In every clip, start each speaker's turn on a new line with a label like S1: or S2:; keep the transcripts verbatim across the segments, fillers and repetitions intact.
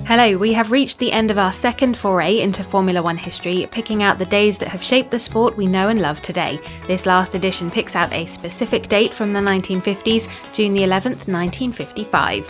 S1: Hello, we have reached the end of our second foray into Formula One history, picking out the days that have shaped the sport we know and love today. This last edition picks out a specific date from the nineteen fifties, June the eleventh, nineteen fifty-five.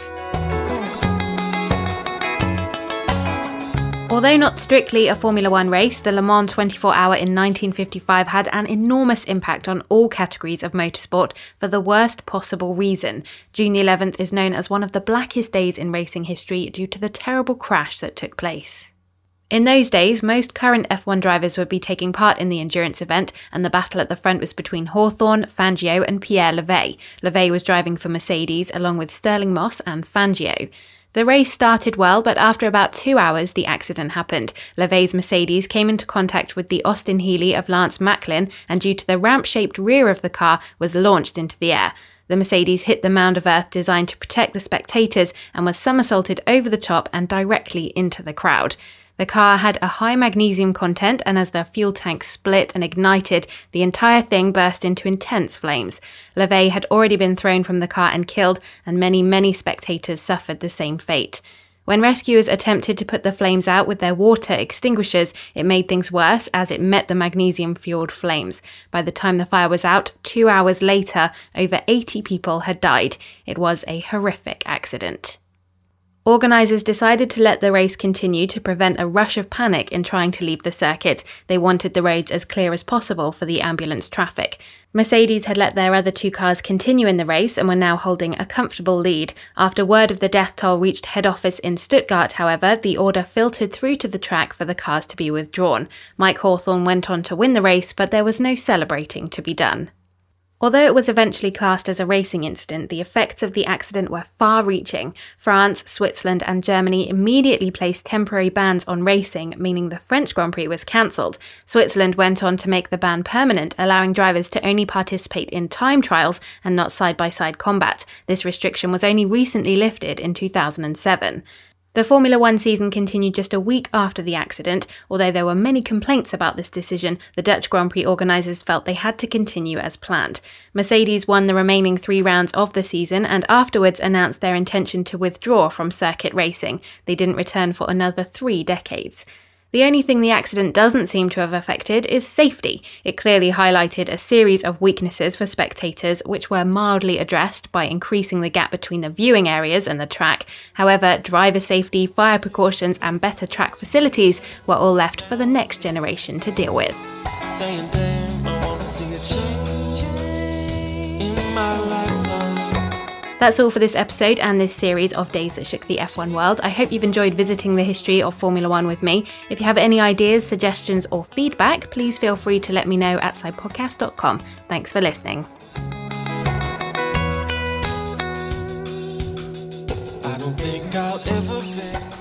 S1: Although not strictly a Formula One race, the Le Mans twenty-four hour in nineteen fifty-five had an enormous impact on all categories of motorsport for the worst possible reason. June the eleventh is known as one of the blackest days in racing history due to the terrible crash that took place. In those days, most current F one drivers would be taking part in the endurance event, and the battle at the front was between Hawthorn, Fangio and Pierre Levey. Levey was driving for Mercedes along with Stirling Moss and Fangio. The race started well, but after about two hours, the accident happened. Levey's Mercedes came into contact with the Austin Healey of Lance Macklin, and due to the ramp-shaped rear of the car, was launched into the air. The Mercedes hit the mound of earth designed to protect the spectators and was somersaulted over the top and directly into the crowd. The car had a high magnesium content, and as the fuel tank split and ignited, the entire thing burst into intense flames. Levey had already been thrown from the car and killed, and many, many spectators suffered the same fate. When rescuers attempted to put the flames out with their water extinguishers, it made things worse as it met the magnesium-fueled flames. By the time the fire was out, two hours later, over eighty people had died. It was a horrific accident. Organisers decided to let the race continue to prevent a rush of panic in trying to leave the circuit. They wanted the roads as clear as possible for the ambulance traffic. Mercedes had let their other two cars continue in the race and were now holding a comfortable lead. After word of the death toll reached head office in Stuttgart, however, the order filtered through to the track for the cars to be withdrawn. Mike Hawthorn went on to win the race, but there was no celebrating to be done. Although it was eventually classed as a racing incident, the effects of the accident were far-reaching. France, Switzerland and Germany immediately placed temporary bans on racing, meaning the French Grand Prix was cancelled. Switzerland went on to make the ban permanent, allowing drivers to only participate in time trials and not side-by-side combat. This restriction was only recently lifted in two thousand seven. The Formula One season continued just a week after the accident. Although there were many complaints about this decision, the Dutch Grand Prix organisers felt they had to continue as planned. Mercedes won the remaining three rounds of the season and afterwards announced their intention to withdraw from circuit racing. They didn't return for another three decades. The only thing the accident doesn't seem to have affected is safety. It clearly highlighted a series of weaknesses for spectators, which were mildly addressed by increasing the gap between the viewing areas and the track. However, driver safety, fire precautions and better track facilities were all left for the next generation to deal with. Saying, damn, I wanna see a change in my lifetime. That's all for this episode and this series of Days That Shook the F one World. I hope you've enjoyed visiting the history of Formula One with me. If you have any ideas, suggestions or feedback, please feel free to let me know at sidepodcast dot com. Thanks for listening. I don't think I'll ever be